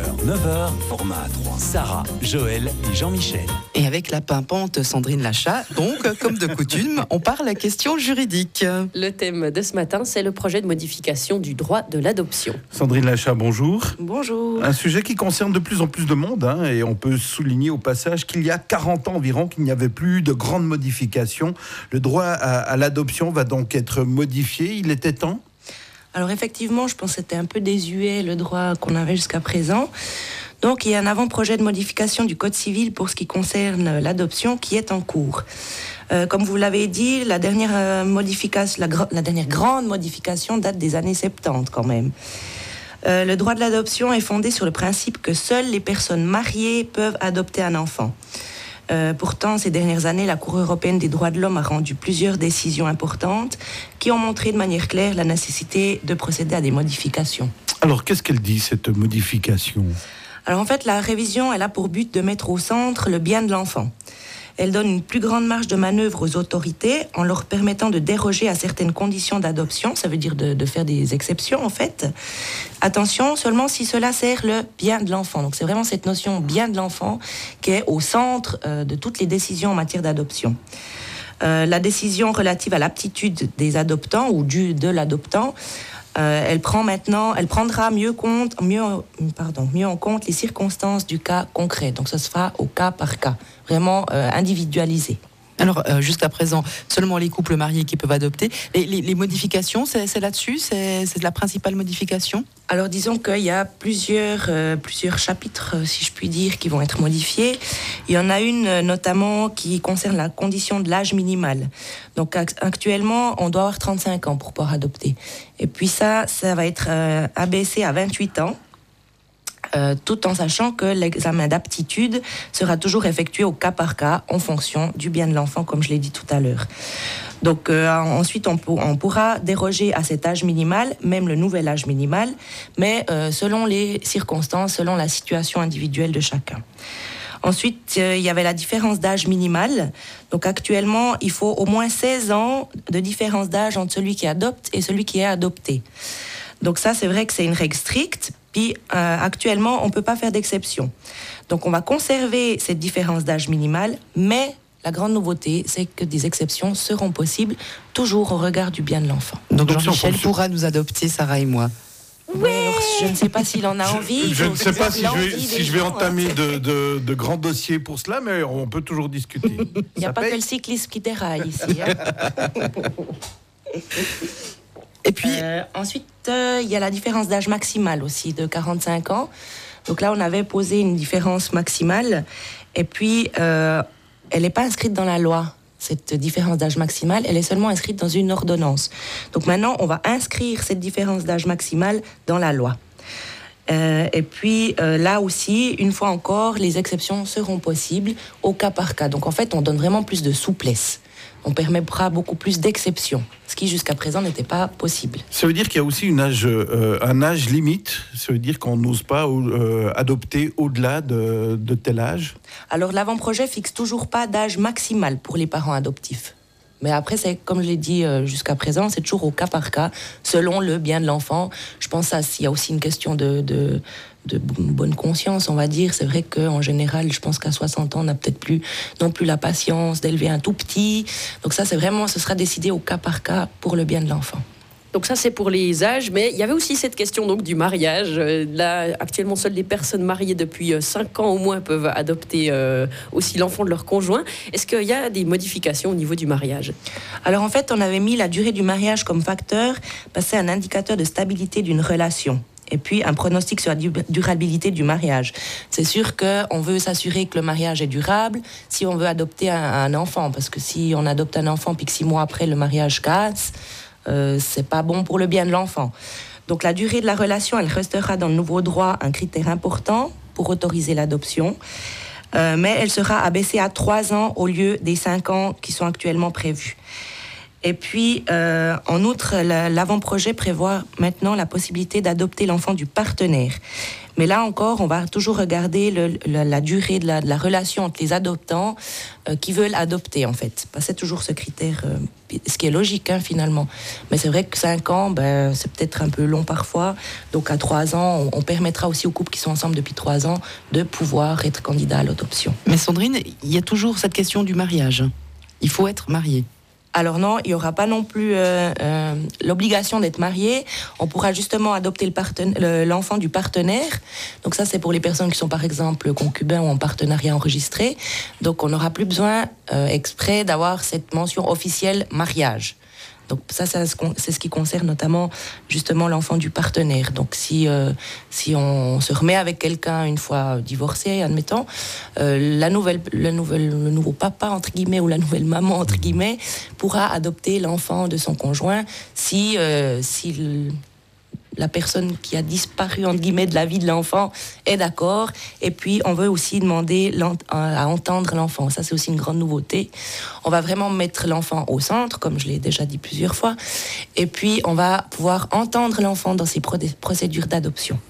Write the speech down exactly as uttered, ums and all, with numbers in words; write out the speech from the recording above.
heures, neuf heures, format A trois. Sarah, Joël et Jean-Michel. Et avec la pimpante Sandrine Lachat, donc, comme de coutume, on parle question juridique. Le thème de ce matin, c'est le projet de modification du droit de l'adoption. Sandrine Lachat, bonjour. Bonjour. Un sujet qui concerne de plus en plus de monde, hein, et on peut souligner au passage qu'il y a quarante ans environ qu'il n'y avait plus de grandes modifications. Le droit à, à l'adoption va donc être modifié. Il était temps ? Alors effectivement, je pense que c'était un peu désuet le droit qu'on avait jusqu'à présent. Donc il y a un avant-projet de modification du Code civil pour ce qui concerne l'adoption qui est en cours. Euh, comme vous l'avez dit, la dernière, euh, modification, la, la dernière grande modification date des années soixante-dix quand même. Euh, le droit de l'adoption est fondé sur le principe que seules les personnes mariées peuvent adopter un enfant. Euh, pourtant, ces dernières années, la Cour européenne des droits de l'homme a rendu plusieurs décisions importantes qui ont montré de manière claire la nécessité de procéder à des modifications. Alors, qu'est-ce qu'elle dit, cette modification ? Alors en fait, la révision, elle a pour but de mettre au centre le bien de l'enfant. Elle donne une plus grande marge de manœuvre aux autorités en leur permettant de déroger à certaines conditions d'adoption, ça veut dire de, de faire des exceptions en fait. Attention, seulement si cela sert le bien de l'enfant. Donc c'est vraiment cette notion bien de l'enfant qui est au centre euh, de toutes les décisions en matière d'adoption. Euh, la décision relative à l'aptitude des adoptants ou du, de l'adoptant, Euh, elle prend maintenant, elle prendra mieux compte, mieux, pardon, mieux en compte les circonstances du cas concret. Donc, ce sera au cas par cas, vraiment euh, individualisé. Alors, euh, jusqu'à présent, seulement les couples mariés qui peuvent adopter. Les, les, les modifications, c'est, c'est là-dessus, c'est, c'est la principale modification ? Alors, disons qu'il y a plusieurs, euh, plusieurs chapitres, si je puis dire, qui vont être modifiés. Il y en a une, notamment, qui concerne la condition de l'âge minimal. Donc, actuellement, on doit avoir trente-cinq ans pour pouvoir adopter. Et puis ça, ça va être euh, abaissé à vingt-huit ans. Euh, tout en sachant que l'examen d'aptitude sera toujours effectué au cas par cas en fonction du bien de l'enfant, comme je l'ai dit tout à l'heure. Donc euh, ensuite, on, pour, on pourra déroger à cet âge minimal, même le nouvel âge minimal, mais euh, selon les circonstances, selon la situation individuelle de chacun. Ensuite, euh, il y avait la différence d'âge minimale. Donc actuellement, il faut au moins seize ans de différence d'âge entre celui qui adopte et celui qui est adopté. Donc ça, c'est vrai que c'est une règle stricte. Puis euh, actuellement, on ne peut pas faire d'exception. Donc on va conserver cette différence d'âge minimale, mais la grande nouveauté, c'est que des exceptions seront possibles, toujours au regard du bien de l'enfant. Donc, Donc Jean-Michel pourra nous adopter, Sarah et moi. Oui, alors, je ne sais pas s'il en a envie. Je, je ne sais pas si je vais, si je vais entamer de, de, de grands dossiers pour cela, mais on peut toujours discuter. Il n'y a pas paye. Que le cyclisme qui déraille ici. Hein. Et puis euh, ensuite, il euh, y a la différence d'âge maximale aussi, de quarante-cinq ans. Donc là, on avait posé une différence maximale. Et puis, euh, elle n'est pas inscrite dans la loi, cette différence d'âge maximale. Elle est seulement inscrite dans une ordonnance. Donc maintenant, on va inscrire cette différence d'âge maximale dans la loi. Euh, et puis, euh, là aussi, une fois encore, les exceptions seront possibles au cas par cas. Donc en fait, on donne vraiment plus de souplesse. On permettra beaucoup plus d'exceptions, ce qui jusqu'à présent n'était pas possible. Ça veut dire qu'il y a aussi une âge, euh, un âge limite. Ça veut dire qu'on n'ose pas euh, adopter au-delà de, de tel âge. Alors l'avant-projet fixe toujours pas d'âge maximal pour les parents adoptifs. Mais après, c'est comme je l'ai dit euh, jusqu'à présent, c'est toujours au cas par cas, selon le bien de l'enfant. Je pense qu'il y a aussi une question de, de, de bonne conscience, on va dire. C'est vrai qu'en général, je pense qu'à soixante ans, on n'a peut-être plus non plus la patience d'élever un tout petit. Donc ça, c'est vraiment, ce sera décidé au cas par cas pour le bien de l'enfant. Donc ça, c'est pour les âges, mais il y avait aussi cette question donc, du mariage. Là, actuellement, seules les personnes mariées depuis cinq ans au moins peuvent adopter euh, aussi l'enfant de leur conjoint. Est-ce qu'il y a des modifications au niveau du mariage ? Alors en fait, on avait mis la durée du mariage comme facteur, parce que c'est un indicateur de stabilité d'une relation. Et puis un pronostic sur la durabilité du mariage. C'est sûr qu'on veut s'assurer que le mariage est durable si on veut adopter un, un enfant, parce que si on adopte un enfant puis que six mois après le mariage casse, Euh, c'est pas bon pour le bien de l'enfant. Donc la durée de la relation, elle restera dans le nouveau droit un critère important pour autoriser l'adoption, euh, mais elle sera abaissée à trois ans au lieu des cinq ans qui sont actuellement prévus. Et puis, euh, en outre, la, l'avant-projet prévoit maintenant la possibilité d'adopter l'enfant du partenaire. Mais là encore, on va toujours regarder le, la, la durée de la, de la relation entre les adoptants euh, qui veulent adopter, en fait. C'est toujours ce critère, euh, ce qui est logique, hein, finalement. Mais c'est vrai que cinq ans, ben, c'est peut-être un peu long parfois. Donc, à trois ans, on, on permettra aussi aux couples qui sont ensemble depuis trois ans de pouvoir être candidats à l'adoption. Mais Sandrine, il y a toujours cette question du mariage. Il faut être marié. Alors non, il n'y aura pas non plus euh, euh, l'obligation d'être marié. On pourra justement adopter le parten- le, l'enfant du partenaire. Donc ça, c'est pour les personnes qui sont par exemple concubins ou en partenariat enregistré. Donc on n'aura plus besoin euh, exprès d'avoir cette mention officielle mariage. Donc ça, ça, c'est ce qui concerne notamment justement l'enfant du partenaire. Donc si, euh, si on se remet avec quelqu'un une fois divorcé, admettons, euh, la nouvelle, la nouvelle, le nouveau papa, entre guillemets, ou la nouvelle maman, entre guillemets, pourra adopter l'enfant de son conjoint si, euh, si le, la personne qui a disparu, entre guillemets, de la vie de l'enfant est d'accord. Et puis, on veut aussi demander à entendre l'enfant. Ça, c'est aussi une grande nouveauté. On va vraiment mettre l'enfant au centre, comme je l'ai déjà dit plusieurs fois. Et puis, on va pouvoir entendre l'enfant dans ses procédures d'adoption.